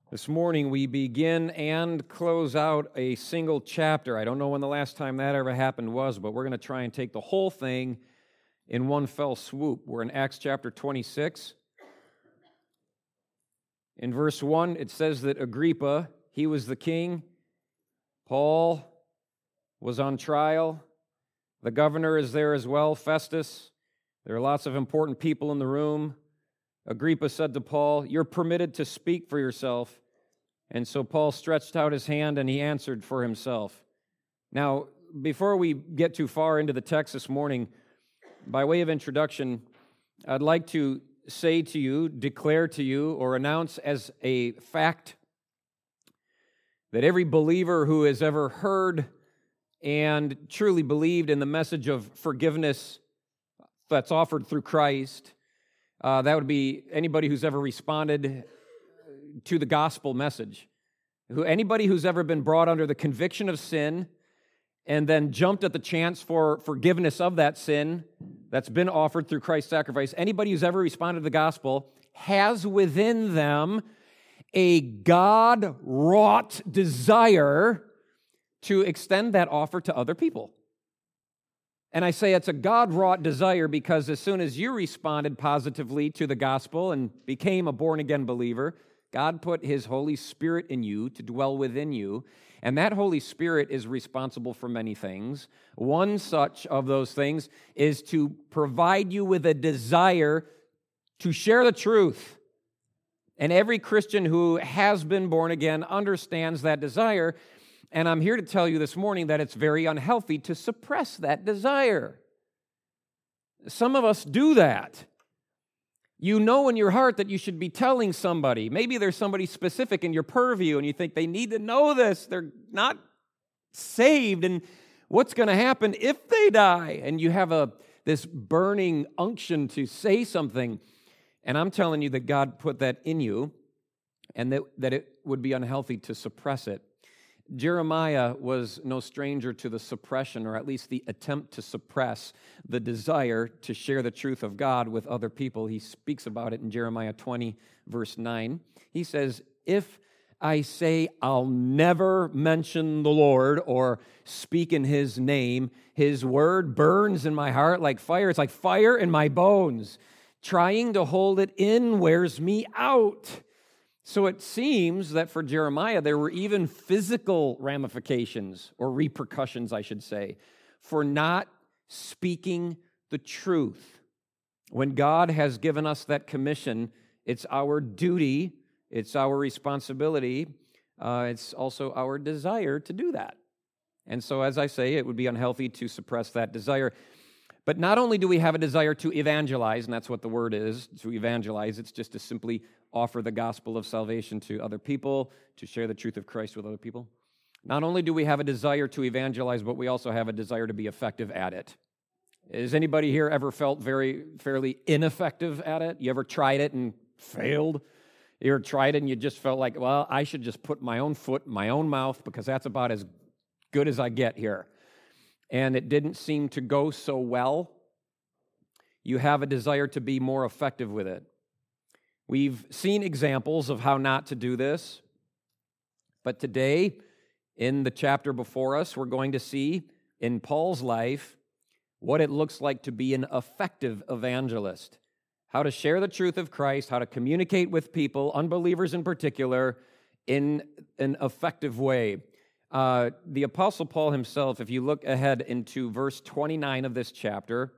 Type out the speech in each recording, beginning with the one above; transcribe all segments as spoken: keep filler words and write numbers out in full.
This morning we begin and close out a single chapter. I don't know when the last time that ever happened was, but we're going to try and take the whole thing in one fell swoop. We're in Acts chapter twenty-six. In verse one, it says that Agrippa, he was the king. Paul was on trial. The governor is there as well, Festus. There are lots of important people in the room. Agrippa said to Paul, "You're permitted to speak for yourself." And so Paul stretched out his hand and he answered for himself. Now, before we get too far into the text this morning, by way of introduction, I'd like to say to you, declare to you, or announce as a fact that every believer who has ever heard and truly believed in the message of forgiveness that's offered through Christ, uh, that would be anybody who's ever responded to the gospel message. Who anybody who's ever been brought under the conviction of sin and then jumped at the chance for forgiveness of that sin that's been offered through Christ's sacrifice, anybody who's ever responded to the gospel has within them a God-wrought desire to extend that offer to other people. And I say it's a God-wrought desire because as soon as you responded positively to the gospel and became a born-again believer, God put His Holy Spirit in you to dwell within you, and that Holy Spirit is responsible for many things. One such of those things is to provide you with a desire to share the truth. And every Christian who has been born again understands that desire, and I'm here to tell you this morning that it's very unhealthy to suppress that desire. Some of us do that. You know in your heart that you should be telling somebody. Maybe there's somebody specific in your purview and you think they need to know this. They're not saved. And what's going to happen if they die? And you have a this burning unction to say something. And I'm telling you that God put that in you and that, that it would be unhealthy to suppress it. Jeremiah was no stranger to the suppression, or at least the attempt to suppress the desire to share the truth of God with other people. He speaks about it in Jeremiah twenty, verse nine. He says, "If I say I'll never mention the Lord or speak in His name, His word burns in my heart like fire. It's like fire in my bones. Trying to hold it in wears me out." So it seems that for Jeremiah, there were even physical ramifications, or repercussions, I should say, for not speaking the truth. When God has given us that commission, it's our duty, it's our responsibility, uh, it's also our desire to do that. And so, as I say, it would be unhealthy to suppress that desire. But not only do we have a desire to evangelize, and that's what the word is, to evangelize, it's just to simply offer the gospel of salvation to other people, to share the truth of Christ with other people. Not only do we have a desire to evangelize, but we also have a desire to be effective at it. Has anybody here ever felt very, fairly ineffective at it? You ever tried it and failed? You ever tried it and you just felt like, well, I should just put my own foot in my own mouth because that's about as good as I get here. And it didn't seem to go so well. You have a desire to be more effective with it. We've seen examples of how not to do this, but today, in the chapter before us, we're going to see in Paul's life what it looks like to be an effective evangelist, how to share the truth of Christ, how to communicate with people, unbelievers in particular, in an effective way. Uh, the Apostle Paul himself, if you look ahead into verse twenty-nine of this chapter,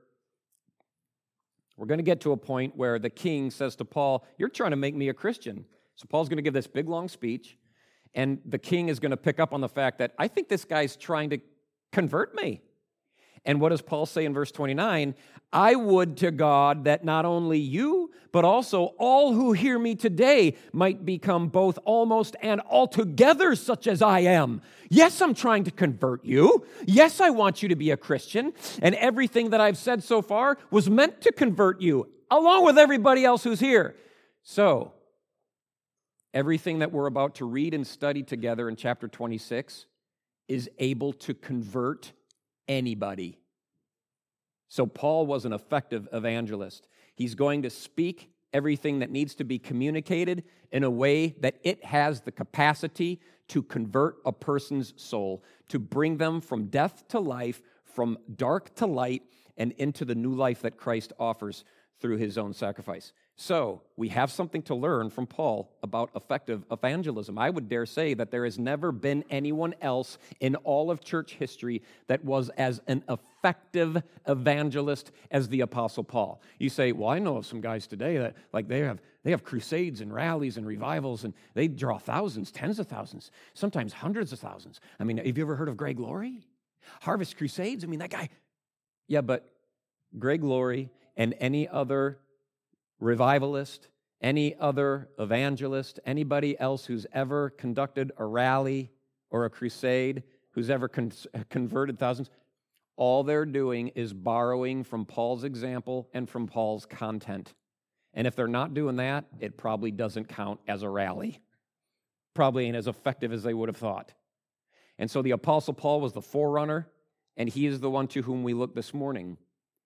we're going to get to a point where the king says to Paul, "You're trying to make me a Christian." So Paul's going to give this big, long speech, and the king is going to pick up on the fact that, I think this guy's trying to convert me. And what does Paul say in verse twenty-nine? "I would to God that not only you, but also all who hear me today might become both almost and altogether such as I am." Yes, I'm trying to convert you. Yes, I want you to be a Christian. And everything that I've said so far was meant to convert you, along with everybody else who's here. So, everything that we're about to read and study together in chapter twenty-six is able to convert anybody. So Paul was an effective evangelist. He's going to speak everything that needs to be communicated in a way that it has the capacity to convert a person's soul, to bring them from death to life, from dark to light, and into the new life that Christ offers through his own sacrifice. So, we have something to learn from Paul about effective evangelism. I would dare say that there has never been anyone else in all of church history that was as an effective evangelist as the Apostle Paul. You say, well, I know of some guys today that, like, they have they have crusades and rallies and revivals, and they draw thousands, tens of thousands, sometimes hundreds of thousands. I mean, have you ever heard of Greg Laurie? Harvest Crusades? I mean, that guy. Yeah, but Greg Laurie and any other revivalist, any other evangelist, anybody else who's ever conducted a rally or a crusade, who's ever con- converted thousands, all they're doing is borrowing from Paul's example and from Paul's content. And if they're not doing that, it probably doesn't count as a rally. Probably ain't as effective as they would have thought. And so the Apostle Paul was the forerunner, and he is the one to whom we look this morning.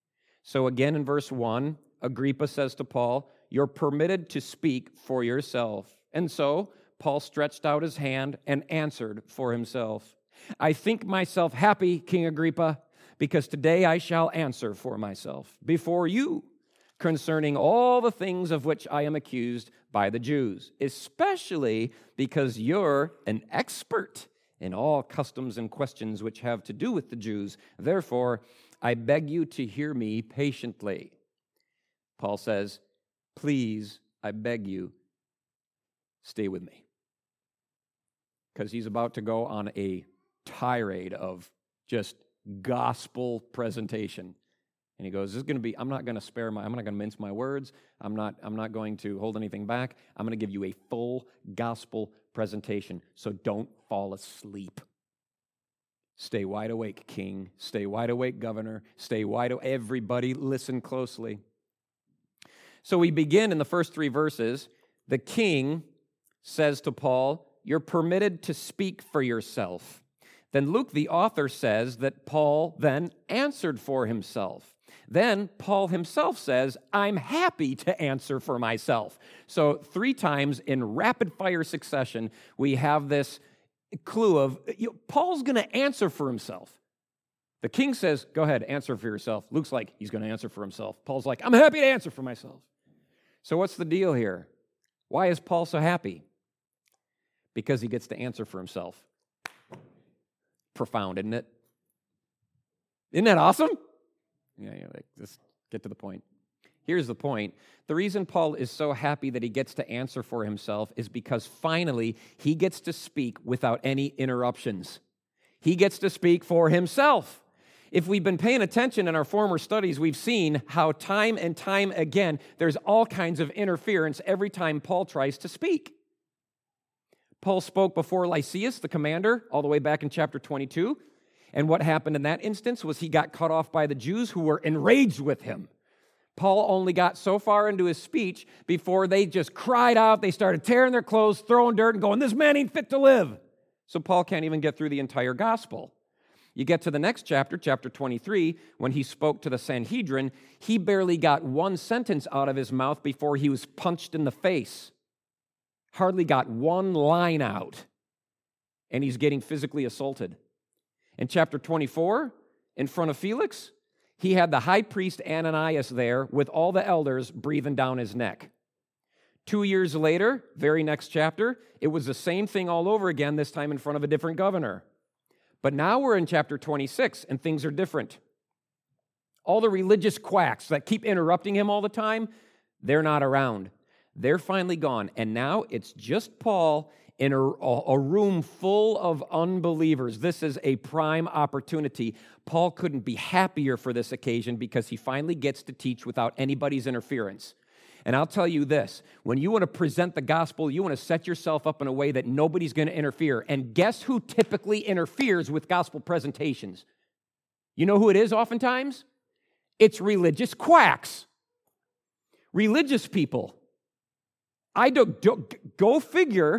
So again in verse one, Agrippa says to Paul, you're permitted to speak for yourself. And so Paul stretched out his hand and answered for himself. I think myself happy, King Agrippa, because today I shall answer for myself before you concerning all the things of which I am accused by the Jews, especially because you're an expert in all customs and questions which have to do with the Jews. Therefore, I beg you to hear me patiently. Paul says, please, I beg you, stay with me. Because he's about to go on a tirade of just gospel presentation. And he goes, this is going to be, I'm not going to spare my, I'm not going to mince my words. I'm not, I'm not going to hold anything back. I'm going to give you a full gospel presentation. So don't fall asleep. Stay wide awake, King. Stay wide awake, Governor. Stay wide awake. Everybody listen closely. So we begin in the first three verses. The king says to Paul, you're permitted to speak for yourself. Then Luke, the author, says that Paul then answered for himself. Then Paul himself says, I'm happy to answer for myself. So three times in rapid-fire succession, we have this clue of, you know, Paul's going to answer for himself. The king says, go ahead, answer for yourself. Luke's like, he's going to answer for himself. Paul's like, I'm happy to answer for myself. So what's the deal here? Why is Paul so happy? Because he gets to answer for himself. Profound, isn't it? Isn't that awesome? Yeah, yeah, like, just get to the point. Here's the point. The reason Paul is so happy that he gets to answer for himself is because finally he gets to speak without any interruptions. He gets to speak for himself. If we've been paying attention in our former studies, we've seen how time and time again, there's all kinds of interference every time Paul tries to speak. Paul spoke before Lysias, the commander, all the way back in chapter twenty-two. And what happened in that instance was he got cut off by the Jews who were enraged with him. Paul only got so far into his speech before they just cried out. They started tearing their clothes, throwing dirt, and going, this man ain't fit to live. So Paul can't even get through the entire gospel. You get to the next chapter, chapter twenty-three, when he spoke to the Sanhedrin, he barely got one sentence out of his mouth before he was punched in the face. Hardly got one line out, and he's getting physically assaulted. In chapter twenty-four, in front of Felix, he had the high priest Ananias there with all the elders breathing down his neck. Two years later, very next chapter, it was the same thing all over again, this time in front of a different governor. But now we're in chapter twenty-six, and things are different. All the religious quacks that keep interrupting him all the time, they're not around. They're finally gone, and now it's just Paul in a, a room full of unbelievers. This is a prime opportunity. Paul couldn't be happier for this occasion because he finally gets to teach without anybody's interference. And I'll tell you this, when you want to present the gospel, you want to set yourself up in a way that nobody's going to interfere. And guess who typically interferes with gospel presentations? You know who it is oftentimes? It's religious quacks. Religious people. I don't, don't go figure.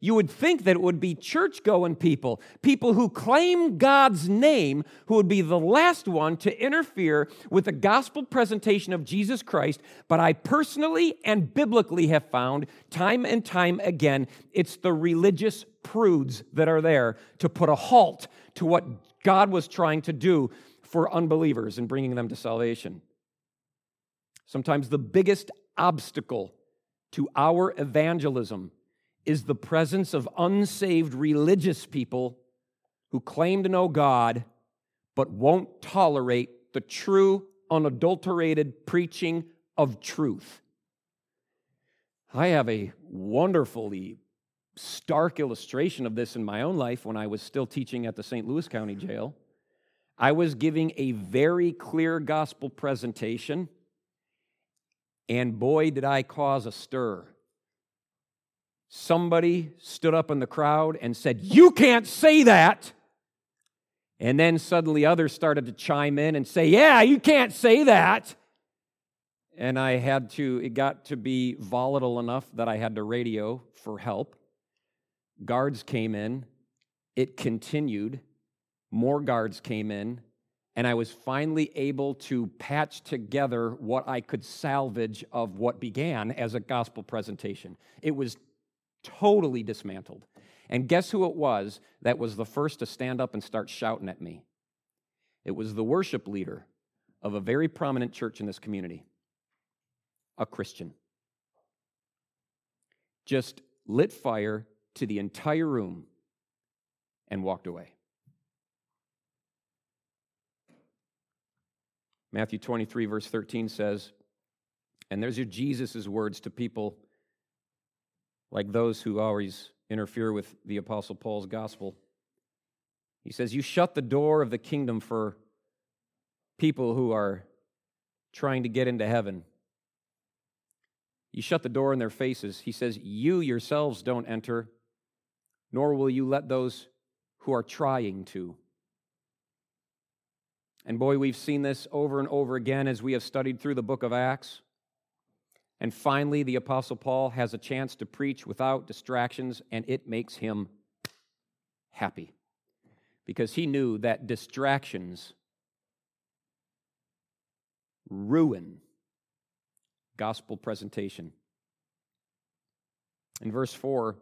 You would think that it would be church-going people, people who claim God's name, who would be the last one to interfere with the gospel presentation of Jesus Christ. But I personally and biblically have found time and time again, it's the religious prudes that are there to put a halt to what God was trying to do for unbelievers and bringing them to salvation. Sometimes the biggest obstacle to our evangelism is the presence of unsaved religious people who claim to know God but won't tolerate the true, unadulterated preaching of truth. I have a wonderfully stark illustration of this in my own life when I was still teaching at the Saint Louis County Jail. I was giving a very clear gospel presentation, and boy, did I cause a stir. Somebody stood up in the crowd and said, "You can't say that." And then suddenly others started to chime in and say, "Yeah, you can't say that." And I had to, it got to be volatile enough that I had to radio for help. Guards came in. It continued. More guards came in. And I was finally able to patch together what I could salvage of what began as a gospel presentation. It was totally dismantled. And guess who it was that was the first to stand up and start shouting at me? It was the worship leader of a very prominent church in this community, a Christian. Just lit fire to the entire room and walked away. Matthew twenty-three, verse thirteen says, and there's your Jesus' words to people like those who always interfere with the Apostle Paul's gospel. He says, you shut the door of the kingdom for people who are trying to get into heaven. You shut the door in their faces. He says, you yourselves don't enter, nor will you let those who are trying to. And boy, we've seen this over and over again as we have studied through the book of Acts. And finally, the Apostle Paul has a chance to preach without distractions, and it makes him happy. Because he knew that distractions ruin gospel presentation. In verse four,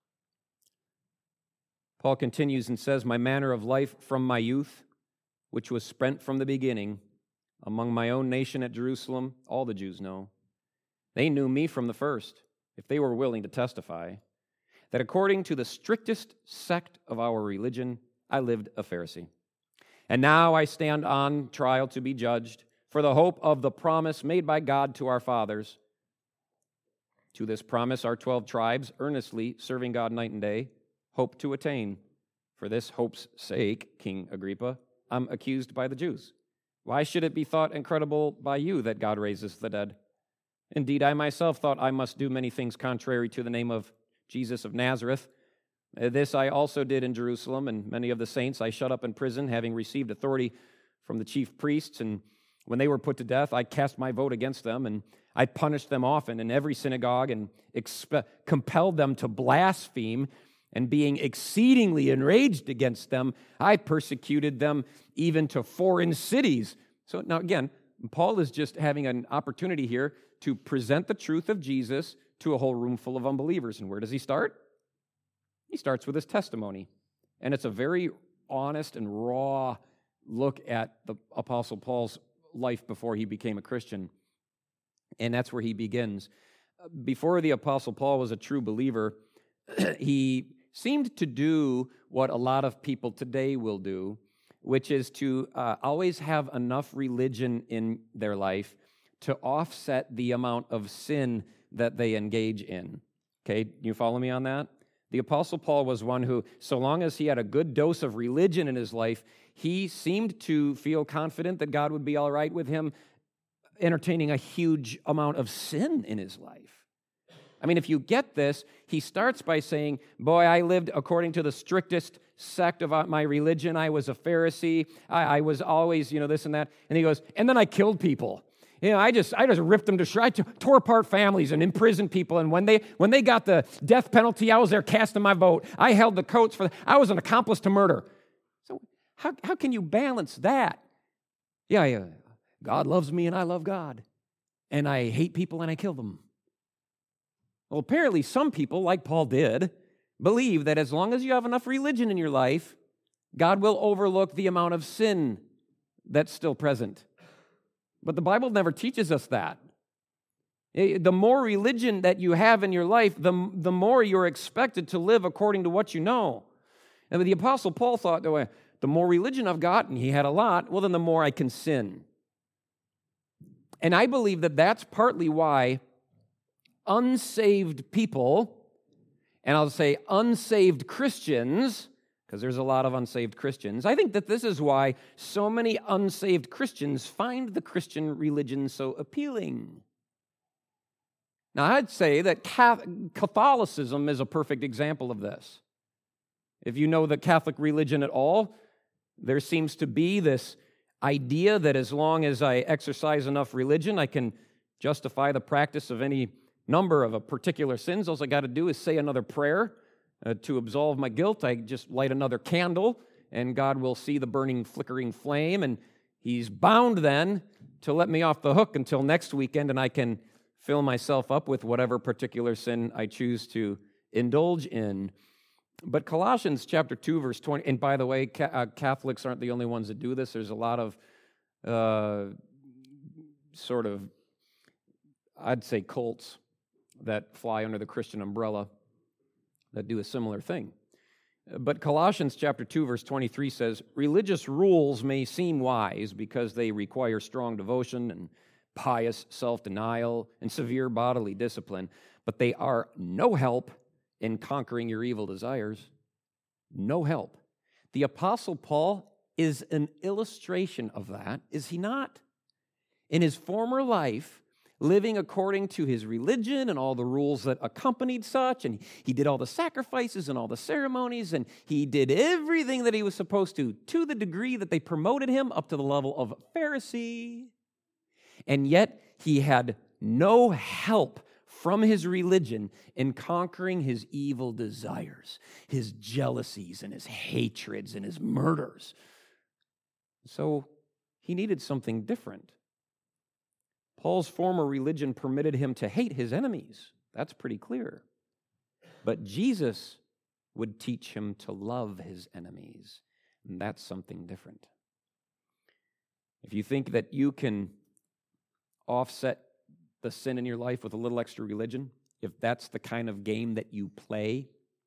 Paul continues and says, my manner of life from my youth, which was spent from the beginning among my own nation at Jerusalem, all the Jews know. They knew me from the first, if they were willing to testify, that according to the strictest sect of our religion, I lived a Pharisee. And now I stand on trial to be judged for the hope of the promise made by God to our fathers. To this promise our twelve tribes, earnestly serving God night and day, hope to attain. For this hope's sake, King Agrippa, I'm accused by the Jews. Why should it be thought incredible by you that God raises the dead? Indeed, I myself thought I must do many things contrary to the name of Jesus of Nazareth. This I also did in Jerusalem, and many of the saints I shut up in prison, having received authority from the chief priests. And when they were put to death, I cast my vote against them, and I punished them often in every synagogue and expe- compelled them to blaspheme. And being exceedingly enraged against them, I persecuted them even to foreign cities. So now again, Paul is just having an opportunity here to present the truth of Jesus to a whole room full of unbelievers. And where does he start? He starts with his testimony. And it's a very honest and raw look at the Apostle Paul's life before he became a Christian. And that's where he begins. Before the Apostle Paul was a true believer, he seemed to do what a lot of people today will do, which is to uh, always have enough religion in their life to offset the amount of sin that they engage in. Okay, you follow me on that? The Apostle Paul was one who, so long as he had a good dose of religion in his life, he seemed to feel confident that God would be all right with him entertaining a huge amount of sin in his life. I mean, if you get this, he starts by saying, boy, I lived according to the strictest sect of my religion. I was a Pharisee. I, I was always, you know, this and that. And he goes, and then I killed people. You know, I just I just ripped them to shreds. I tore apart families and imprisoned people. And when they when they got the death penalty, I was there casting my vote. I held the coats for. The, I was an accomplice to murder. So how how can you balance that? Yeah, yeah. God loves me and I love God, and I hate people and I kill them. Well, apparently some people, like Paul did, believe that as long as you have enough religion in your life, God will overlook the amount of sin that's still present. But the Bible never teaches us that. The more religion that you have in your life, the, the more you're expected to live according to what you know. And the Apostle Paul thought, the more religion I've got, and he had a lot, well, then the more I can sin. And I believe that that's partly why unsaved people, and I'll say unsaved Christians, because there's a lot of unsaved Christians. I think that this is why so many unsaved Christians find the Christian religion so appealing. Now, I'd say that Catholicism is a perfect example of this. If you know the Catholic religion at all, there seems to be this idea that as long as I exercise enough religion, I can justify the practice of any number of a particular sins. All I got to do is say another prayer Uh, to absolve my guilt. I just light another candle, and God will see the burning, flickering flame, and He's bound then to let me off the hook until next weekend, and I can fill myself up with whatever particular sin I choose to indulge in. But Colossians chapter two, verse twenty, and by the way, ca- uh, Catholics aren't the only ones that do this. There's a lot of uh, sort of, I'd say, cults that fly under the Christian umbrella that do a similar thing. But Colossians chapter two, verse twenty-three says, religious rules may seem wise because they require strong devotion and pious self-denial and severe bodily discipline, but they are no help in conquering your evil desires. No help. The Apostle Paul is an illustration of that, is he not? In his former life, living according to his religion and all the rules that accompanied such, and he did all the sacrifices and all the ceremonies, and he did everything that he was supposed to, to the degree that they promoted him up to the level of Pharisee. And yet, he had no help from his religion in conquering his evil desires, his jealousies and his hatreds and his murders. So, he needed something different. Paul's former religion permitted him to hate his enemies. That's pretty clear. But Jesus would teach him to love his enemies, and that's something different. If you think that you can offset the sin in your life with a little extra religion, if that's the kind of game that you play,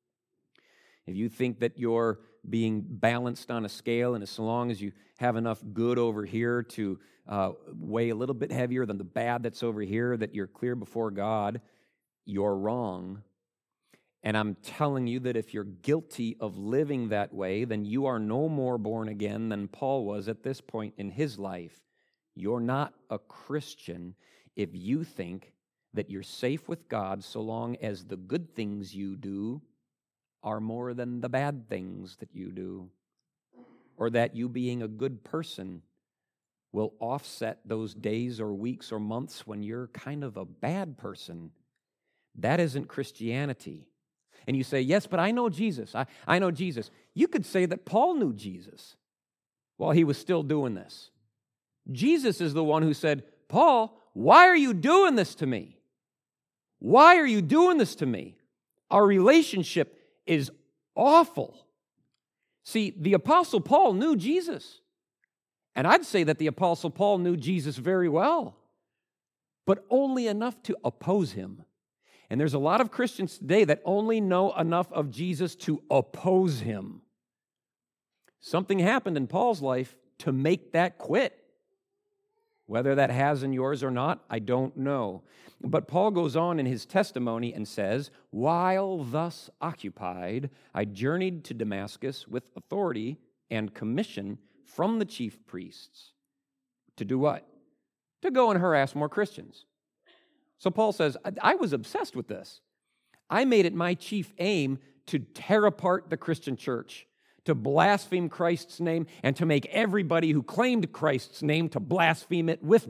if you think that you're being balanced on a scale, and as long as you have enough good over here to uh, weigh a little bit heavier than the bad that's over here, that you're clear before God, you're wrong. And I'm telling you that if you're guilty of living that way, then you are no more born again than Paul was at this point in his life. You're not a Christian if you think that you're safe with God so long as the good things you do are more than the bad things that you do, or that you being a good person will offset those days or weeks or months when you're kind of a bad person. That isn't Christianity. And you say, yes, but I know Jesus. I, I know Jesus. You could say that Paul knew Jesus while he was still doing this. Jesus is the one who said, Paul, why are you doing this to me? Why are you doing this to me? Our relationship is awful. See, the Apostle Paul knew Jesus. And I'd say that the Apostle Paul knew Jesus very well, but only enough to oppose him. And there's a lot of Christians today that only know enough of Jesus to oppose him. Something happened in Paul's life to make that quit. Whether that has in yours or not, I don't know. But Paul goes on in his testimony and says, while thus occupied, I journeyed to Damascus with authority and commission from the chief priests. To do what? To go and harass more Christians. So Paul says, I, I was obsessed with this. I made it my chief aim to tear apart the Christian church, to blaspheme Christ's name, and to make everybody who claimed Christ's name to blaspheme it with me.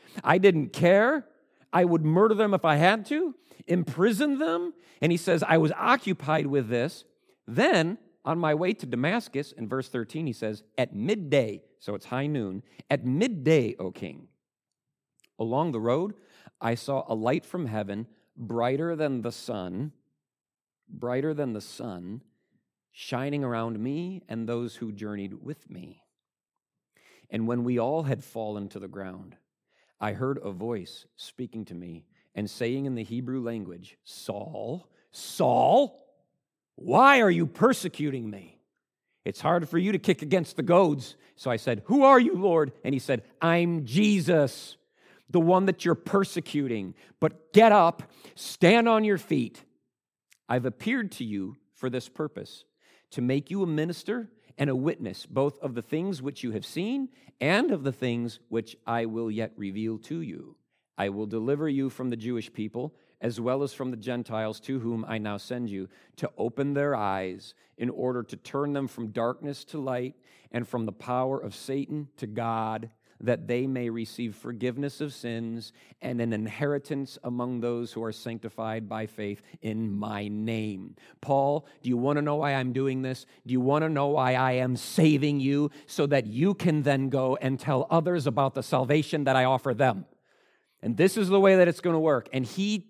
I didn't care. I would murder them if I had to, imprison them. And he says, I was occupied with this. Then, on my way to Damascus, in verse thirteen, he says, at midday, so it's high noon, at midday, O king, along the road, I saw a light from heaven, brighter than the sun, brighter than the sun, shining around me and those who journeyed with me. And when we all had fallen to the ground, I heard a voice speaking to me and saying in the Hebrew language, Saul, Saul, why are you persecuting me? It's hard for you to kick against the goads. So I said, who are you, Lord? And he said, I'm Jesus, the one that you're persecuting. But get up, stand on your feet. I've appeared to you for this purpose, to make you a minister and a witness, both of the things which you have seen and of the things which I will yet reveal to you. I will deliver you from the Jewish people, as well as from the Gentiles to whom I now send you, to open their eyes in order to turn them from darkness to light and from the power of Satan to God, that they may receive forgiveness of sins and an inheritance among those who are sanctified by faith in my name. Paul, do you want to know why I'm doing this? Do you want to know why I am saving you? So that you can then go and tell others about the salvation that I offer them. And this is the way that it's going to work. And he,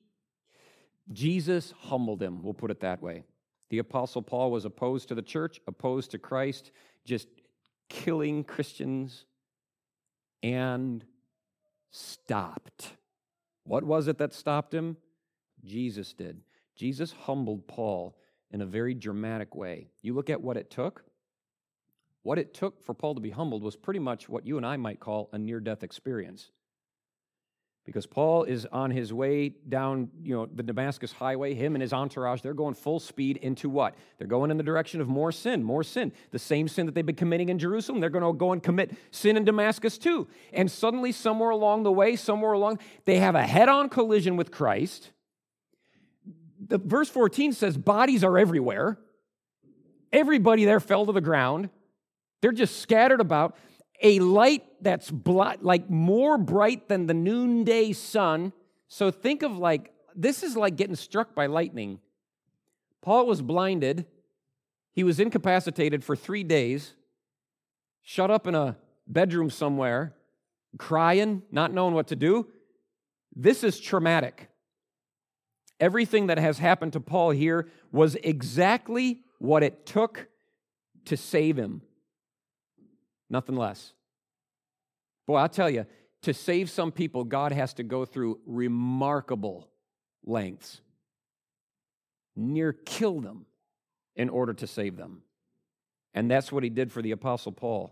Jesus humbled him, we'll put it that way. The Apostle Paul was opposed to the church, opposed to Christ, just killing Christians, and stopped. What was it that stopped him? Jesus did. Jesus humbled Paul in a very dramatic way. You look at what it took. What it took for Paul to be humbled was pretty much what you and I might call a near-death experience. Because Paul is on his way down, you know, the Damascus highway, him and his entourage, they're going full speed into what? They're going in the direction of more sin, more sin. The same sin that they've been committing in Jerusalem, they're going to go and commit sin in Damascus too. And suddenly, somewhere along the way, somewhere along, they have a head-on collision with Christ. The verse fourteen says, bodies are everywhere. Everybody there fell to the ground. They're just scattered about. A light that's bl- like more bright than the noonday sun. So think of like, this is like getting struck by lightning. Paul was blinded. He was incapacitated for three days, shut up in a bedroom somewhere, crying, not knowing what to do. This is traumatic. Everything that has happened to Paul here was exactly what it took to save him. Nothing less. Boy, I'll tell you, to save some people, God has to go through remarkable lengths. Near kill them in order to save them. And that's what he did for the Apostle Paul.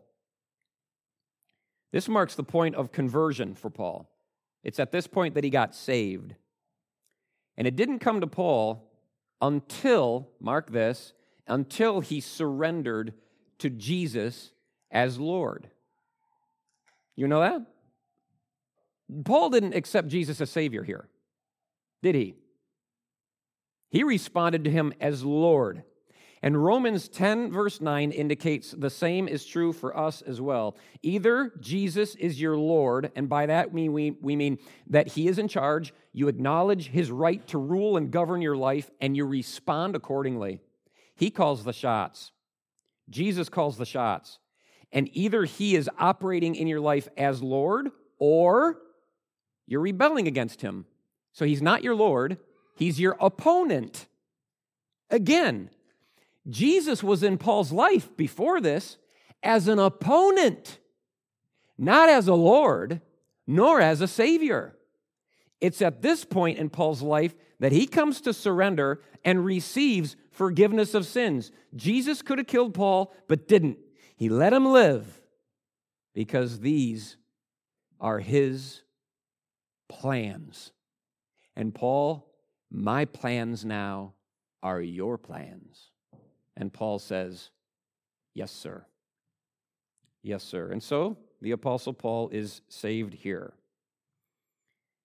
This marks the point of conversion for Paul. It's at this point that he got saved. And it didn't come to Paul until, mark this, until he surrendered to Jesus as Lord. You know that? Paul didn't accept Jesus as Savior here, did he? He responded to him as Lord. And Romans ten, verse nine indicates the same is true for us as well. Either Jesus is your Lord, and by that we, we, we mean that he is in charge, you acknowledge his right to rule and govern your life, and you respond accordingly. He calls the shots. Jesus calls the shots. And either he is operating in your life as Lord, or you're rebelling against him. So he's not your Lord, he's your opponent. Again, Jesus was in Paul's life before this as an opponent, not as a Lord, nor as a Savior. It's at this point in Paul's life that he comes to surrender and receives forgiveness of sins. Jesus could have killed Paul, but didn't. He let him live because these are his plans. And Paul, my plans now are your plans. And Paul says, yes, sir. Yes, sir. And so the Apostle Paul is saved here.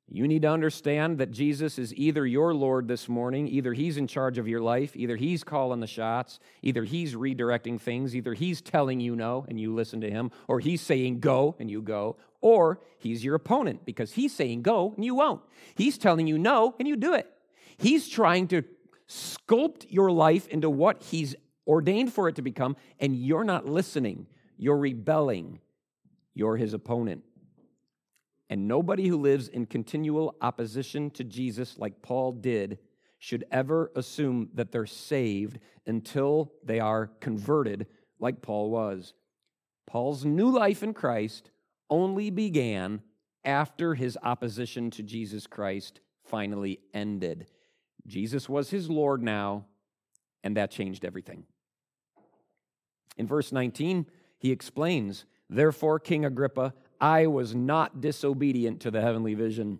You need to understand that Jesus is either your Lord this morning, either He's in charge of your life, either He's calling the shots, either He's redirecting things, either He's telling you no and you listen to Him, or He's saying go and you go, or He's your opponent because He's saying go and you won't. He's telling you no and you do it. He's trying to sculpt your life into what He's ordained for it to become, and you're not listening. You're rebelling. You're His opponent. And nobody who lives in continual opposition to Jesus like Paul did should ever assume that they're saved until they are converted like Paul was. Paul's new life in Christ only began after his opposition to Jesus Christ finally ended. Jesus was his Lord now, and that changed everything. In verse nineteen, he explains, "Therefore, King Agrippa, I was not disobedient to the heavenly vision.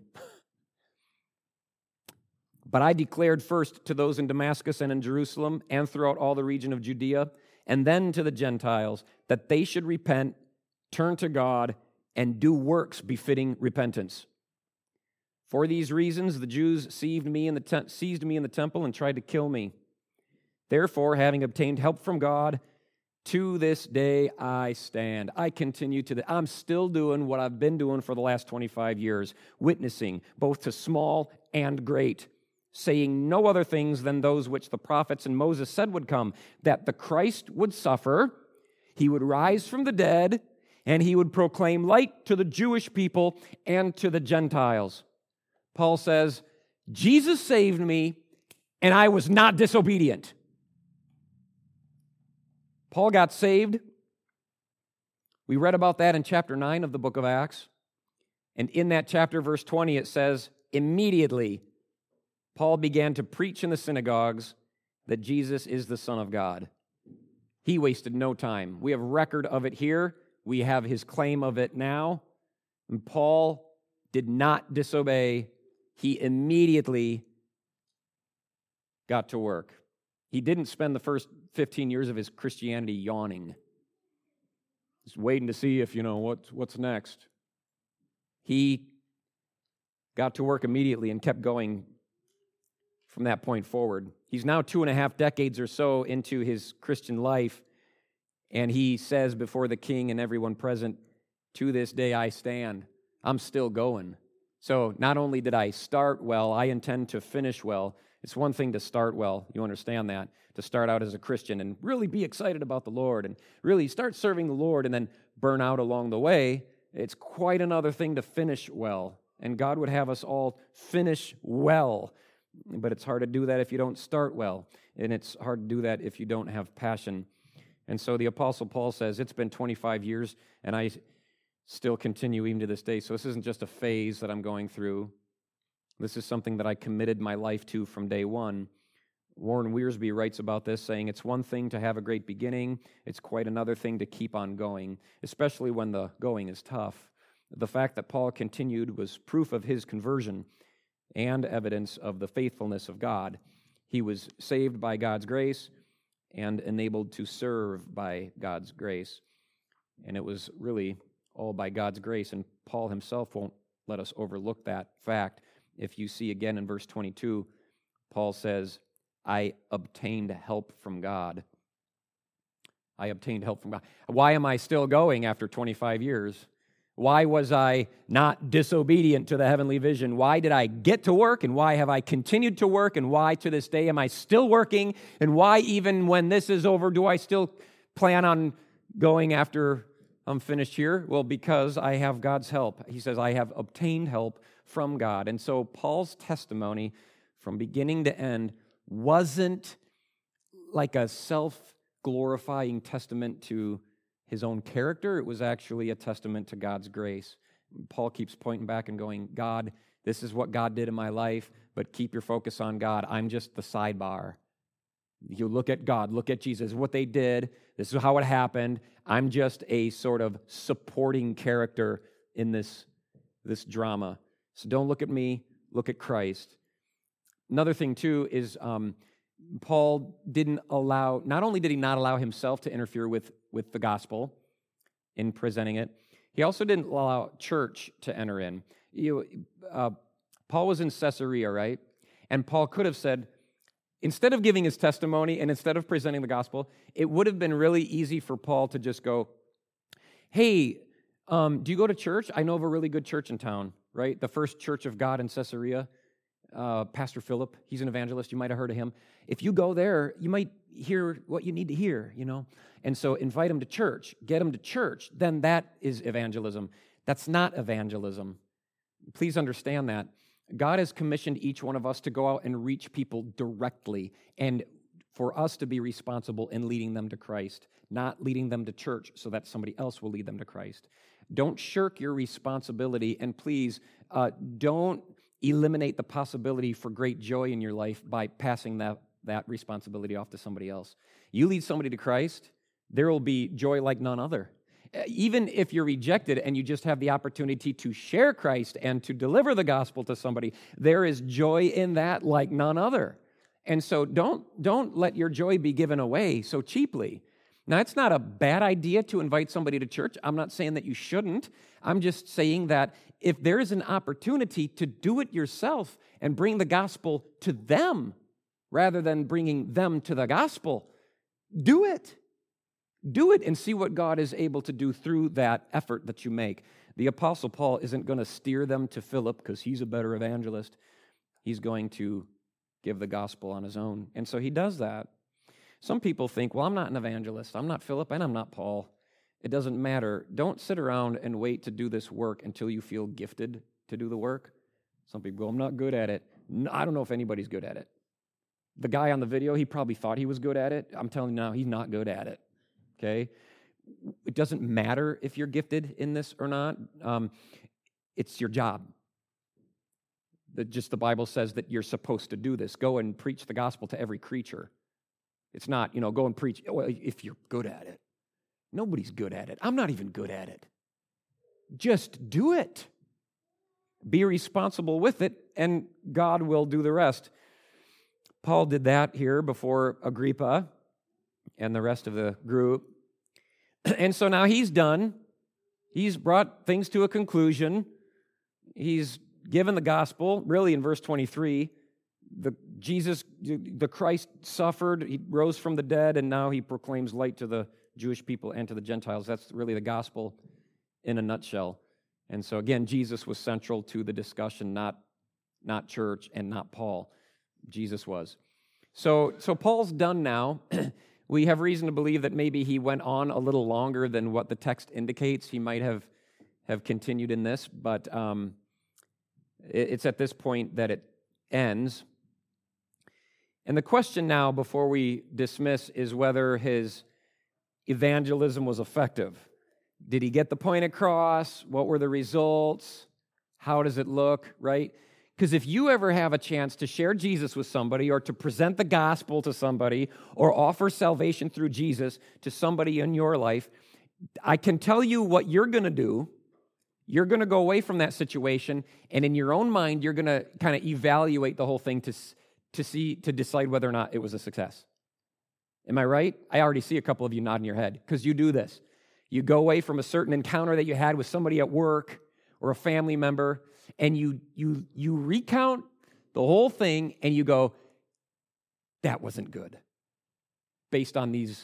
But I declared first to those in Damascus and in Jerusalem and throughout all the region of Judea, and then to the Gentiles, that they should repent, turn to God, and do works befitting repentance. For these reasons, the Jews seized me in the te- seized me in the temple and tried to kill me. Therefore, having obtained help from God, to this day I stand." I continue to the, I'm still doing what I've been doing for the last twenty-five years, witnessing both to small and great, saying no other things than those which the prophets and Moses said would come, that the Christ would suffer, He would rise from the dead, and He would proclaim light to the Jewish people and to the Gentiles. Paul says, Jesus saved me, and I was not disobedient. Paul got saved. We read about that in chapter nine of the book of Acts. And in that chapter, verse twenty, it says, immediately Paul began to preach in the synagogues that Jesus is the Son of God. He wasted no time. We have record of it here. We have his claim of it now. And Paul did not disobey. He immediately got to work. He didn't spend the first fifteen years of his Christianity yawning, just waiting to see if, you know, what's, what's next. He got to work immediately and kept going from that point forward. He's now two and a half decades or so into his Christian life, and he says before the king and everyone present, to this day I stand. I'm still going. So not only did I start well, I intend to finish well. It's one thing to start well, you understand that, to start out as a Christian and really be excited about the Lord and really start serving the Lord and then burn out along the way. It's quite another thing to finish well, and God would have us all finish well, but it's hard to do that if you don't start well, and it's hard to do that if you don't have passion. And so the Apostle Paul says, it's been twenty-five years, and I still continue even to this day, so this isn't just a phase that I'm going through. This is something that I committed my life to from day one. Warren Wiersbe writes about this, saying, it's one thing to have a great beginning, it's quite another thing to keep on going, especially when the going is tough. The fact that Paul continued was proof of his conversion and evidence of the faithfulness of God. He was saved by God's grace and enabled to serve by God's grace. And it was really all by God's grace, and Paul himself won't let us overlook that fact. If you see again in verse twenty-two, Paul says, I obtained help from God. I obtained help from God. Why am I still going after twenty-five years? Why was I not disobedient to the heavenly vision? Why did I get to work, and why have I continued to work, and why to this day am I still working, and why even when this is over do I still plan on going after I'm finished here? Well, because I have God's help. He says, I have obtained help from God. And so Paul's testimony from beginning to end wasn't like a self-glorifying testament to his own character. It was actually a testament to God's grace. Paul keeps pointing back and going, God, this is what God did in my life, but keep your focus on God. I'm just the sidebar. You look at God, look at Jesus, what they did, this is how it happened. I'm just a sort of supporting character in this, this drama. So don't look at me, look at Christ. Another thing, too, is um, Paul didn't allow, not only did he not allow himself to interfere with, with the gospel in presenting it, he also didn't allow church to enter in. You, uh, Paul was in Caesarea, right? And Paul could have said, instead of giving his testimony and instead of presenting the gospel, it would have been really easy for Paul to just go, hey, um, do you go to church? I know of a really good church in town, right? The First Church of God in Caesarea. Uh, Pastor Philip, he's an evangelist. You might have heard of him. If you go there, you might hear what you need to hear, you know? And so invite him to church, get him to church. Then that is evangelism. That's not evangelism. Please understand that. God has commissioned each one of us to go out and reach people directly and for us to be responsible in leading them to Christ, not leading them to church so that somebody else will lead them to Christ. Don't shirk your responsibility, and please uh, don't eliminate the possibility for great joy in your life by passing that, that responsibility off to somebody else. You lead somebody to Christ, there will be joy like none other. Even if you're rejected and you just have the opportunity to share Christ and to deliver the gospel to somebody, there is joy in that like none other. And so don't, don't let your joy be given away so cheaply. Now, it's not a bad idea to invite somebody to church. I'm not saying that you shouldn't. I'm just saying that if there is an opportunity to do it yourself and bring the gospel to them rather than bringing them to the gospel, do it. Do it and see what God is able to do through that effort that you make. The Apostle Paul isn't going to steer them to Philip because he's a better evangelist. He's going to give the gospel on his own. And so he does that. Some people think, well, I'm not an evangelist. I'm not Philip and I'm not Paul. It doesn't matter. Don't sit around and wait to do this work until you feel gifted to do the work. Some people go, I'm not good at it. No, I don't know if anybody's good at it. The guy on the video, he probably thought he was good at it. I'm telling you now, he's not good at it. Okay? It doesn't matter if you're gifted in this or not. Um, it's your job. The, just the Bible says that you're supposed to do this. Go and preach the gospel to every creature. It's not, you know, go and preach, well, if you're good at it. Nobody's good at it. I'm not even good at it. Just do it. Be responsible with it, and God will do the rest. Paul did that here before Agrippa and the rest of the group. And so now he's done. He's brought things to a conclusion. He's given the gospel, really in verse twenty-three. The Jesus, the Christ suffered, he rose from the dead, and now he proclaims light to the Jewish people and to the Gentiles. That's really the gospel in a nutshell. And so again, Jesus was central to the discussion, not, not church and not Paul. Jesus was. So, so Paul's done now. We have reason to believe that maybe he went on a little longer than what the text indicates. He might have, have continued in this, but um, it, it's at this point that it ends. And the question now, before we dismiss, is whether his evangelism was effective. Did he get the point across? What were the results? How does it look, right? Because if you ever have a chance to share Jesus with somebody or to present the gospel to somebody or offer salvation through Jesus to somebody in your life, I can tell you what you're going to do. You're going to go away from that situation, and in your own mind, you're going to kind of evaluate the whole thing to to see, to decide whether or not it was a success. Am I right? I already see a couple of you nodding your head, because you do this. You go away from a certain encounter that you had with somebody at work or a family member, and you you you recount the whole thing, and you go, that wasn't good, based on these,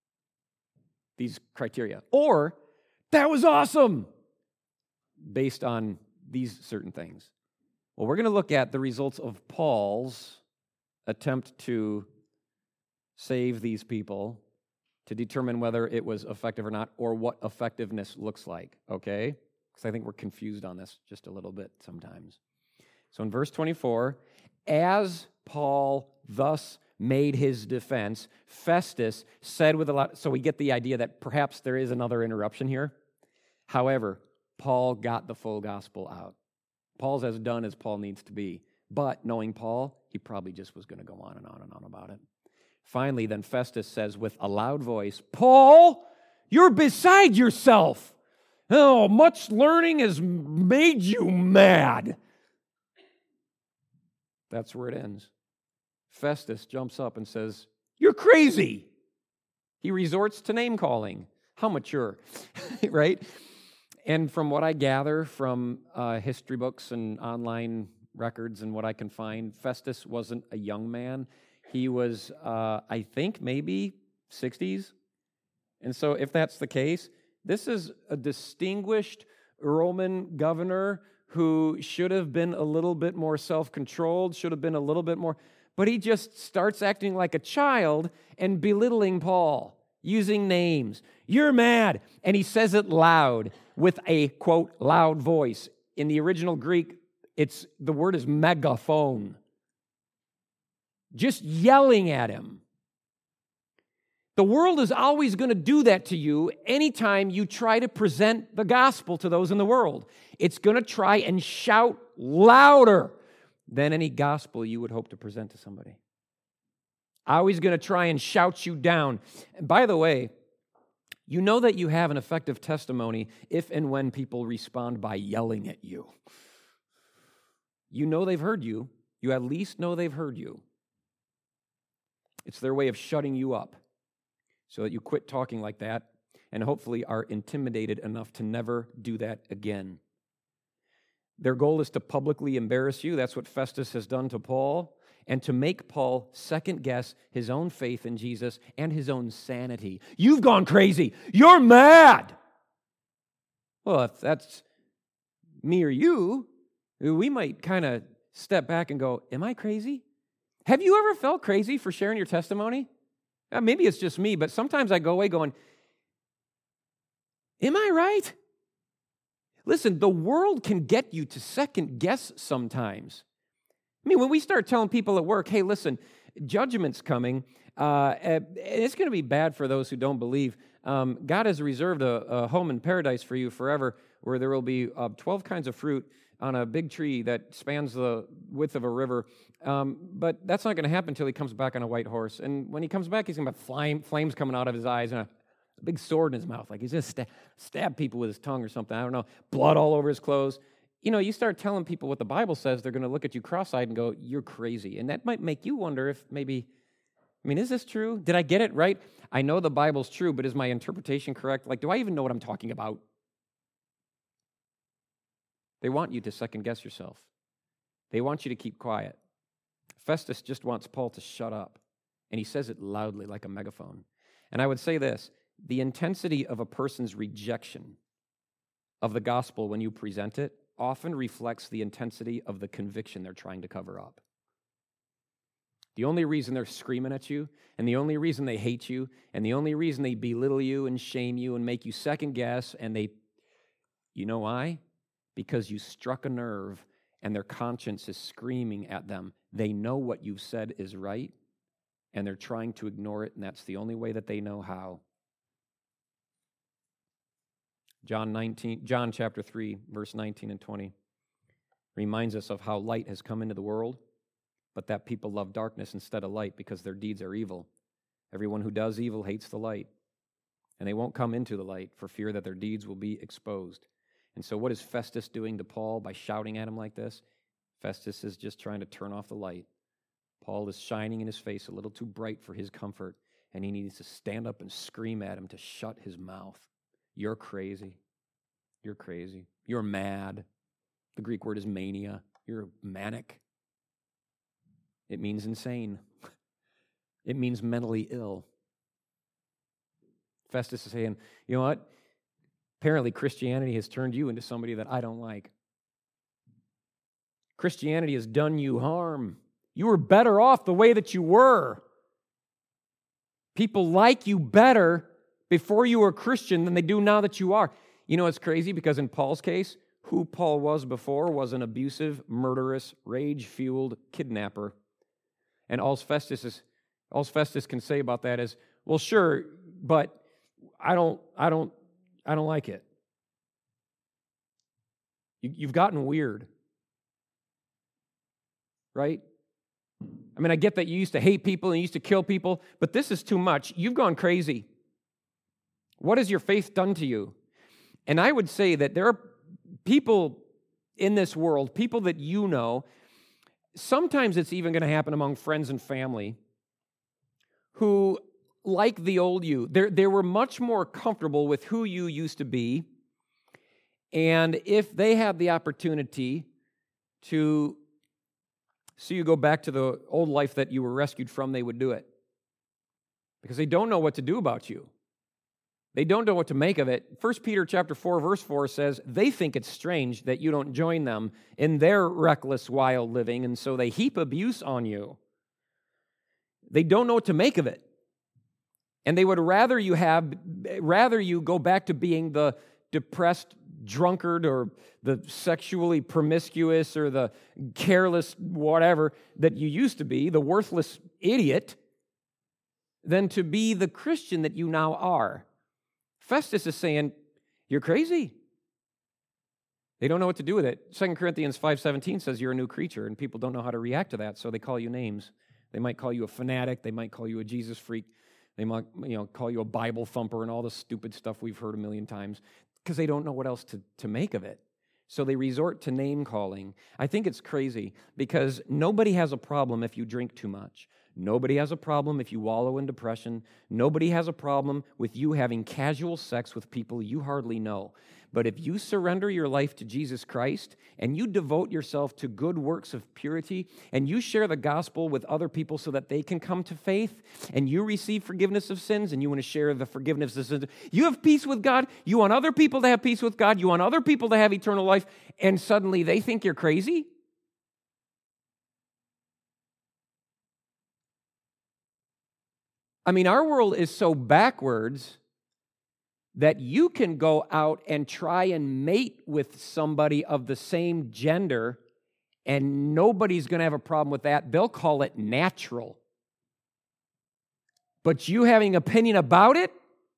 these criteria. Or, that was awesome, based on these certain things. Well, we're going to look at the results of Paul's attempt to save these people, to determine whether it was effective or not, or what effectiveness looks like, okay? Because I think we're confused on this just a little bit sometimes. So in verse twenty-four, as Paul thus made his defense, Festus said with a lot, so we get the idea that perhaps there is another interruption here. However, Paul got the full gospel out. Paul's as done as Paul needs to be. But knowing Paul, he probably just was going to go on and on and on about it. Finally, then Festus says with a loud voice, Paul, you're beside yourself. Oh, much learning has made you mad. That's where it ends. Festus jumps up and says, you're crazy. He resorts to name calling. How mature, right? And from what I gather from uh, history books and online records and what I can find, Festus wasn't a young man. He was, uh, I think, maybe sixties. And so if that's the case, this is a distinguished Roman governor who should have been a little bit more self-controlled, should have been a little bit more, but he just starts acting like a child and belittling Paul, using names. You're mad. And he says it loud with a, quote, loud voice. In the original Greek, it's the word is megaphone. Just yelling at him. The world is always going to do that to you anytime you try to present the gospel to those in the world. It's going to try and shout louder than any gospel you would hope to present to somebody. Always going to try and shout you down. And by the way, you know that you have an effective testimony if and when people respond by yelling at you. You know they've heard you. You at least know they've heard you. It's their way of shutting you up so that you quit talking like that and hopefully are intimidated enough to never do that again. Their goal is to publicly embarrass you. That's what Festus has done to Paul, and to make Paul second-guess his own faith in Jesus and his own sanity. You've gone crazy. You're mad. Well, if that's me or you, we might kind of step back and go, am I crazy? Have you ever felt crazy for sharing your testimony? Uh, maybe it's just me, but sometimes I go away going, am I right? Listen, the world can get you to second guess sometimes. I mean, when we start telling people at work, hey, listen, judgment's coming, uh, and it's going to be bad for those who don't believe. Um, God has reserved a, a home in paradise for you forever, where there will be uh, twelve kinds of fruit on a big tree that spans the width of a river. Um, but that's not going to happen until he comes back on a white horse. And when he comes back, he's going to have flame, flames coming out of his eyes and a, a big sword in his mouth. Like he's going to sta- stab people with his tongue or something. I don't know. Blood all over his clothes. You know, you start telling people what the Bible says, they're going to look at you cross-eyed and go, you're crazy. And that might make you wonder if maybe, I mean, is this true? Did I get it right? I know the Bible's true, but is my interpretation correct? Like, do I even know what I'm talking about? They want you to second guess yourself. They want you to keep quiet. Festus just wants Paul to shut up, and he says it loudly like a megaphone. And I would say this, the intensity of a person's rejection of the gospel when you present it often reflects the intensity of the conviction they're trying to cover up. The only reason they're screaming at you, and the only reason they hate you, and the only reason they belittle you and shame you and make you second guess, and they, you know why? Because you struck a nerve and their conscience is screaming at them. They know what you've said is right, and they're trying to ignore it, and that's the only way that they know how. John nineteen, John chapter three, verse nineteen and twenty reminds us of how light has come into the world, but that people love darkness instead of light because their deeds are evil. Everyone who does evil hates the light, and they won't come into the light for fear that their deeds will be exposed. And so what is Festus doing to Paul by shouting at him like this? Festus is just trying to turn off the light. Paul is shining in his face a little too bright for his comfort, and he needs to stand up and scream at him to shut his mouth. You're crazy. You're crazy. You're mad. The Greek word is mania. You're manic. It means insane. It means mentally ill. Festus is saying, you know what? Apparently Christianity has turned you into somebody that I don't like. Christianity has done you harm. You were better off the way that you were. People like you better before you were a Christian than they do now that you are. You know, it's crazy because in Paul's case, who Paul was before was an abusive, murderous, rage-fueled kidnapper. And all Festus is, all Festus can say about that is, well, sure, but I don't, I don't, I don't like it. You, you've gotten weird, right? I mean, I get that you used to hate people and you used to kill people, but this is too much. You've gone crazy. What has your faith done to you? And I would say that there are people in this world, people that you know, sometimes it's even going to happen among friends and family, who, like the old you, they they were much more comfortable with who you used to be, and if they had the opportunity to see you go back to the old life that you were rescued from, they would do it. Because they don't know what to do about you. They don't know what to make of it. First Peter chapter four, verse four says, they think it's strange that you don't join them in their reckless, wild living, and so they heap abuse on you. They don't know what to make of it. And they would rather you have, rather you go back to being the depressed drunkard or the sexually promiscuous or the careless whatever that you used to be, the worthless idiot, than to be the Christian that you now are. Festus is saying, you're crazy. They don't know what to do with it. Second Corinthians five seventeen says you're a new creature, and people don't know how to react to that, so they call you names. They might call you a fanatic. They might call you a Jesus freak. They might, you know, call you a Bible thumper and all the stupid stuff we've heard a million times because they don't know what else to, to make of it. So they resort to name-calling. I think it's crazy because nobody has a problem if you drink too much. Nobody has a problem if you wallow in depression. Nobody has a problem with you having casual sex with people you hardly know. But if you surrender your life to Jesus Christ and you devote yourself to good works of purity and you share the gospel with other people so that they can come to faith and you receive forgiveness of sins and you want to share the forgiveness of sins, you have peace with God, you want other people to have peace with God, you want other people to have eternal life, and suddenly they think you're crazy? I mean, our world is so backwards that you can go out and try and mate with somebody of the same gender, and nobody's going to have a problem with that. They'll call it natural. But you having opinion about it,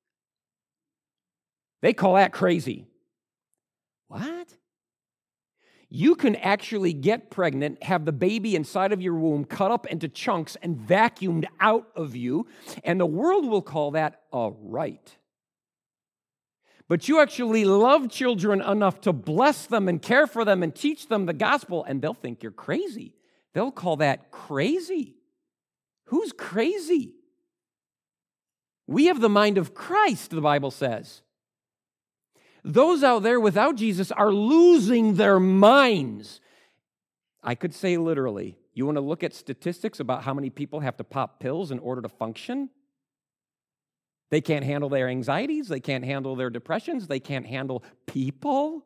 they call that crazy. What? You can actually get pregnant, have the baby inside of your womb cut up into chunks and vacuumed out of you, and the world will call that a right. But you actually love children enough to bless them and care for them and teach them the gospel, and they'll think you're crazy. They'll call that crazy. Who's crazy? We have the mind of Christ, the Bible says. Those out there without Jesus are losing their minds. I could say literally, you want to look at statistics about how many people have to pop pills in order to function? They can't handle their anxieties. They can't handle their depressions. They can't handle people.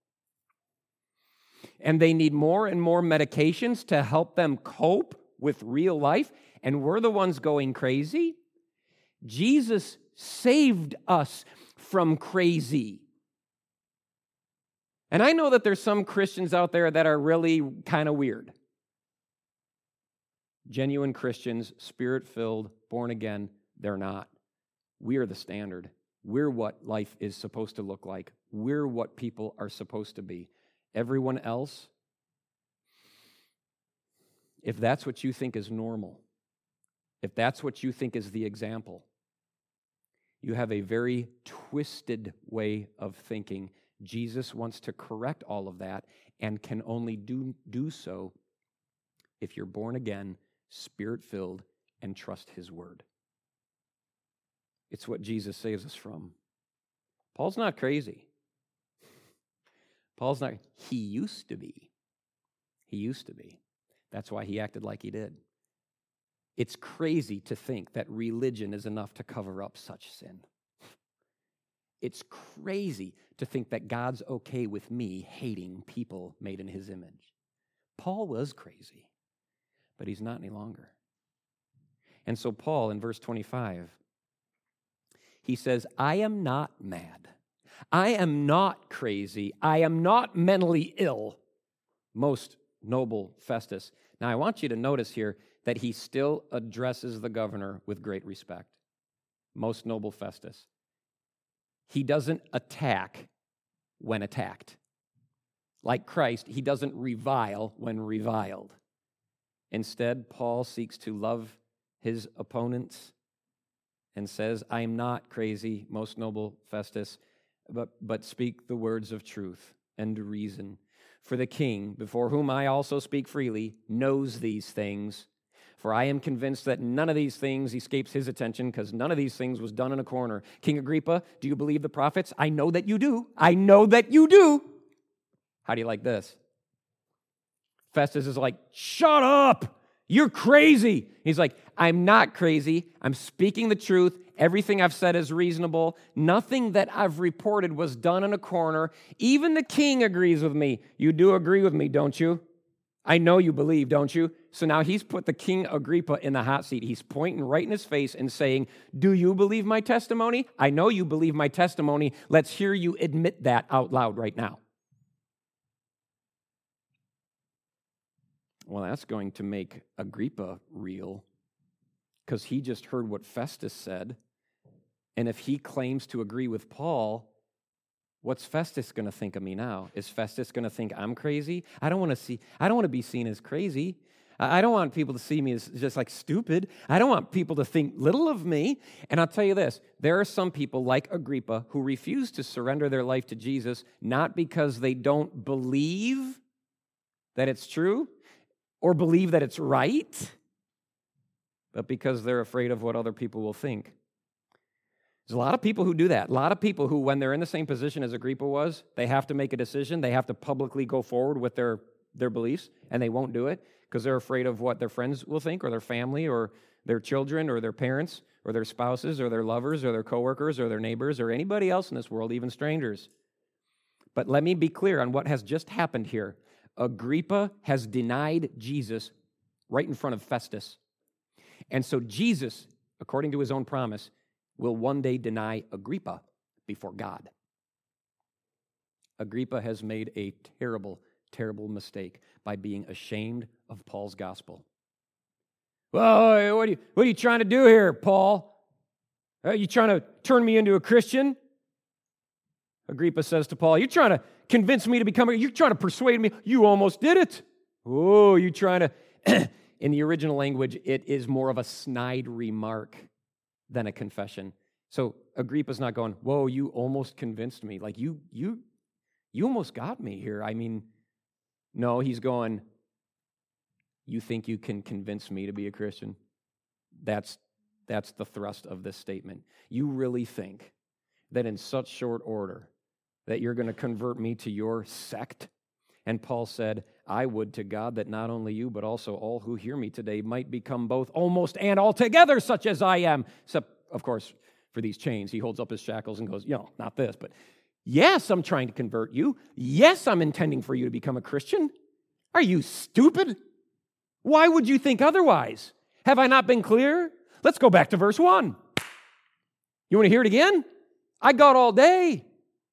And they need more and more medications to help them cope with real life. And we're the ones going crazy. Jesus saved us from crazy. And I know that there's some Christians out there that are really kind of weird. Genuine Christians, spirit-filled, born again, they're not. We're the standard. We're what life is supposed to look like. We're what people are supposed to be. Everyone else, if that's what you think is normal, if that's what you think is the example, you have a very twisted way of thinking. Jesus wants to correct all of that and can only do, do so if you're born again, spirit-filled, and trust His word. It's what Jesus saves us from. Paul's not crazy. Paul's not, he used to be. He used to be. That's why he acted like he did. It's crazy to think that religion is enough to cover up such sin. It's crazy to think that God's okay with me hating people made in His image. Paul was crazy, but he's not any longer. And so Paul, in verse twenty-five, he says, I am not mad. I am not crazy. I am not mentally ill. Most noble Festus. Now, I want you to notice here that he still addresses the governor with great respect. Most noble Festus. He doesn't attack when attacked. Like Christ, he doesn't revile when reviled. Instead, Paul seeks to love his opponents and says, I am not crazy, most noble Festus, but, but speak the words of truth and reason. For the king, before whom I also speak freely, knows these things. For I am convinced that none of these things escapes his attention, because none of these things was done in a corner. King Agrippa, do you believe the prophets? I know that you do. I know that you do. How do you like this? Festus is like, shut up! You're crazy! He's like, I'm not crazy. I'm speaking the truth. Everything I've said is reasonable. Nothing that I've reported was done in a corner. Even the king agrees with me. You do agree with me, don't you? I know you believe, don't you? So now he's put the King Agrippa in the hot seat. He's pointing right in his face and saying, do you believe my testimony? I know you believe my testimony. Let's hear you admit that out loud right now. Well, that's going to make Agrippa real, because he just heard what Festus said. And if he claims to agree with Paul, what's Festus going to think of me now? Is Festus going to think I'm crazy? I don't want to see. I don't want to be seen as crazy. I don't want people to see me as just like stupid. I don't want people to think little of me. And I'll tell you this, there are some people like Agrippa who refuse to surrender their life to Jesus, not because they don't believe that it's true or believe that it's right, but because they're afraid of what other people will think. There's a lot of people who do that. A lot of people who, when they're in the same position as Agrippa was, they have to make a decision. They have to publicly go forward with their, their beliefs, and they won't do it because they're afraid of what their friends will think, or their family, or their children, or their parents, or their spouses, or their lovers, or their coworkers, or their neighbors, or anybody else in this world, even strangers. But let me be clear on what has just happened here. Agrippa has denied Jesus right in front of Festus. And so Jesus, according to his own promise, will one day deny Agrippa before God. Agrippa has made a terrible, terrible mistake by being ashamed of Paul's gospel. Well, what are you, what are you trying to do here, Paul? Are you trying to turn me into a Christian? Agrippa says to Paul, you're trying to convince me to become a, you're trying to persuade me. You almost did it. Oh, you're trying to, in the original language, it is more of a snide remark than a confession. So Agrippa's not going, whoa, you almost convinced me. Like, you, you, you almost got me here. I mean, no, he's going, you think you can convince me to be a Christian? That's, that's the thrust of this statement. You really think that in such short order that you're going to convert me to your sect? And Paul said, I would to God that not only you, but also all who hear me today might become both almost and altogether such as I am. Except, of course, for these chains, he holds up his shackles and goes, you know, not this, but yes, I'm trying to convert you. Yes, I'm intending for you to become a Christian. Are you stupid? Why would you think otherwise? Have I not been clear? Let's go back to verse one. You want to hear it again? I got all day.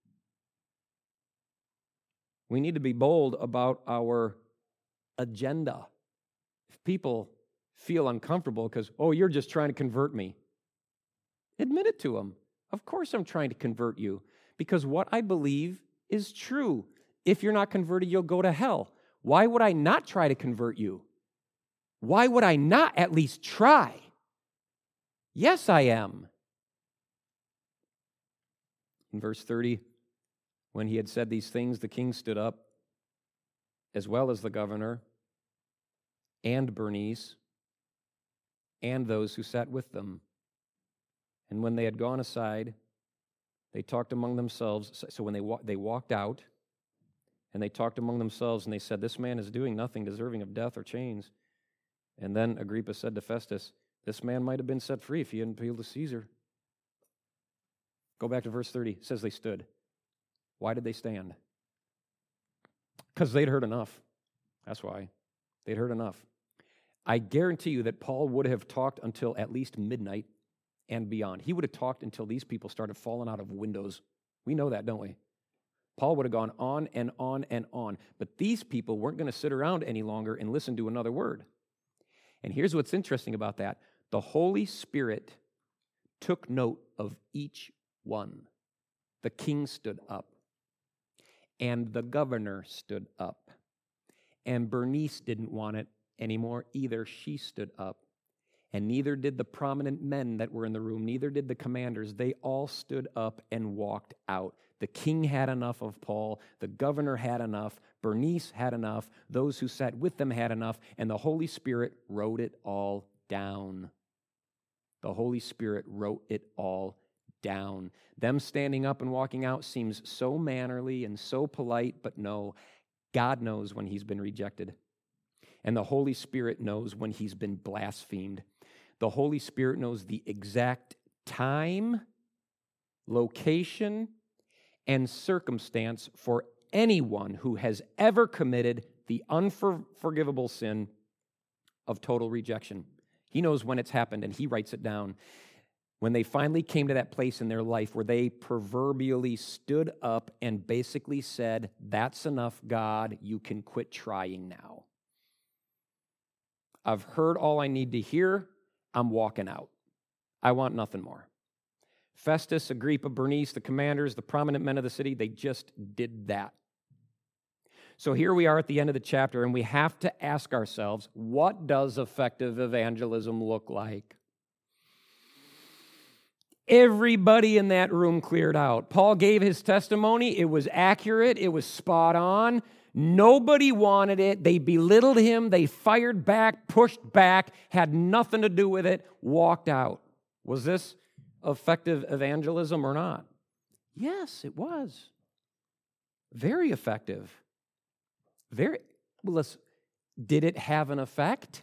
We need to be bold about our agenda. If people feel uncomfortable because, oh, you're just trying to convert me, admit it to them. Of course I'm trying to convert you because what I believe is true. If you're not converted, you'll go to hell. Why would I not try to convert you? Why would I not at least try? Yes, I am. In verse thirty, when he had said these things, the king stood up, as well as the governor, and Bernice, and those who sat with them. And when they had gone aside, they talked among themselves. So when they wa- they walked out, and they talked among themselves, and they said, this man is doing nothing deserving of death or chains. And then Agrippa said to Festus, this man might have been set free if he hadn't appealed to Caesar. Go back to verse thirty. It says they stood. Why did they stand? Because they'd heard enough. That's why. They'd heard enough. I guarantee you that Paul would have talked until at least midnight and beyond. He would have talked until these people started falling out of windows. We know that, don't we? Paul would have gone on and on and on. But these people weren't going to sit around any longer and listen to another word. And here's what's interesting about that. The Holy Spirit took note of each one. The king stood up. And the governor stood up. And Bernice didn't want it anymore either. She stood up. And neither did the prominent men that were in the room, neither did the commanders. They all stood up and walked out. The king had enough of Paul. The governor had enough. Bernice had enough. Those who sat with them had enough. And the Holy Spirit wrote it all down. The Holy Spirit wrote it all down. Them standing up and walking out seems so mannerly and so polite, but no, God knows when he's been rejected. And the Holy Spirit knows when he's been blasphemed. The Holy Spirit knows the exact time, location, and circumstance for anyone who has ever committed the unforgivable sin of total rejection. He knows when it's happened, and he writes it down. When they finally came to that place in their life where they proverbially stood up and basically said, "That's enough, God, you can quit trying now. I've heard all I need to hear. I'm walking out. I want nothing more." Festus, Agrippa, Bernice, the commanders, the prominent men of the city, they just did that. So here we are at the end of the chapter, and we have to ask ourselves, what does effective evangelism look like? Everybody in that room cleared out. Paul gave his testimony. It was accurate. It was spot on. Nobody wanted it. They belittled him. They fired back, pushed back, had nothing to do with it, walked out. Was this effective evangelism or not? Yes, it was. Very effective. Very, well, let's, did it have an effect?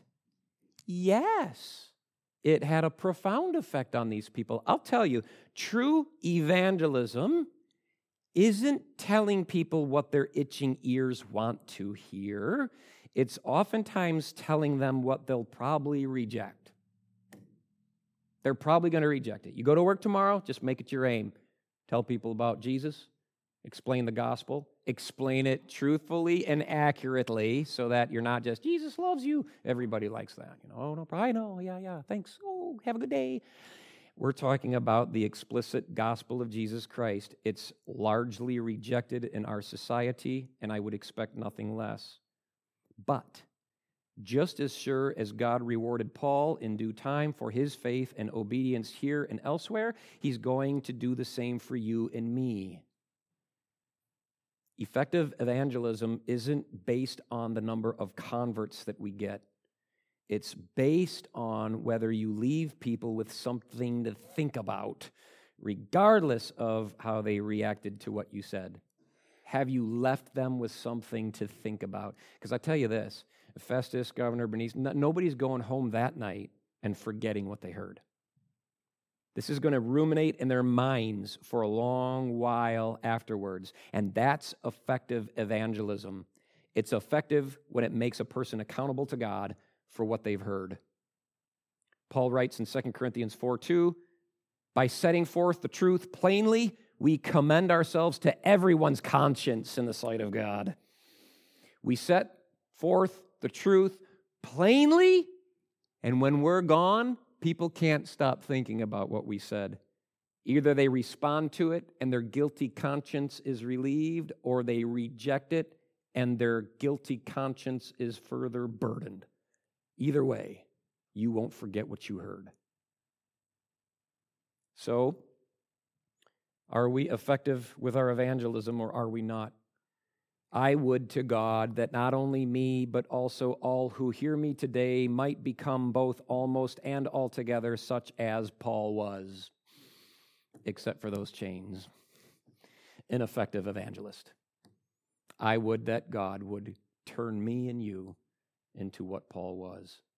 Yes. It had a profound effect on these people. I'll tell you, true evangelism isn't telling people what their itching ears want to hear. It's oftentimes telling them what they'll probably reject. They're probably going to reject it. You go to work tomorrow, just make it your aim. Tell people about Jesus. Explain the gospel. Explain it truthfully and accurately so that you're not just, "Jesus loves you." Everybody likes that. You know, "Oh, no problem. I know. Yeah, yeah. Thanks. Oh, have a good day." We're talking about the explicit gospel of Jesus Christ. It's largely rejected in our society, and I would expect nothing less. But just as sure as God rewarded Paul in due time for his faith and obedience here and elsewhere, he's going to do the same for you and me. Effective evangelism isn't based on the number of converts that we get. It's based on whether you leave people with something to think about, regardless of how they reacted to what you said. Have you left them with something to think about? Because I tell you this, Festus, Governor Bernice, no, nobody's going home that night and forgetting what they heard. This is going to ruminate in their minds for a long while afterwards. And that's effective evangelism. It's effective when it makes a person accountable to God for what they've heard. Paul writes in Second Corinthians four two, "By setting forth the truth plainly, we commend ourselves to everyone's conscience in the sight of God." We set forth the truth plainly, and when we're gone, people can't stop thinking about what we said. Either they respond to it and their guilty conscience is relieved, or they reject it and their guilty conscience is further burdened. Either way, you won't forget what you heard. So, are we effective with our evangelism or are we not? I would to God that not only me, but also all who hear me today might become both almost and altogether such as Paul was, except for those chains. An effective evangelist. I would that God would turn me and you into what Paul was.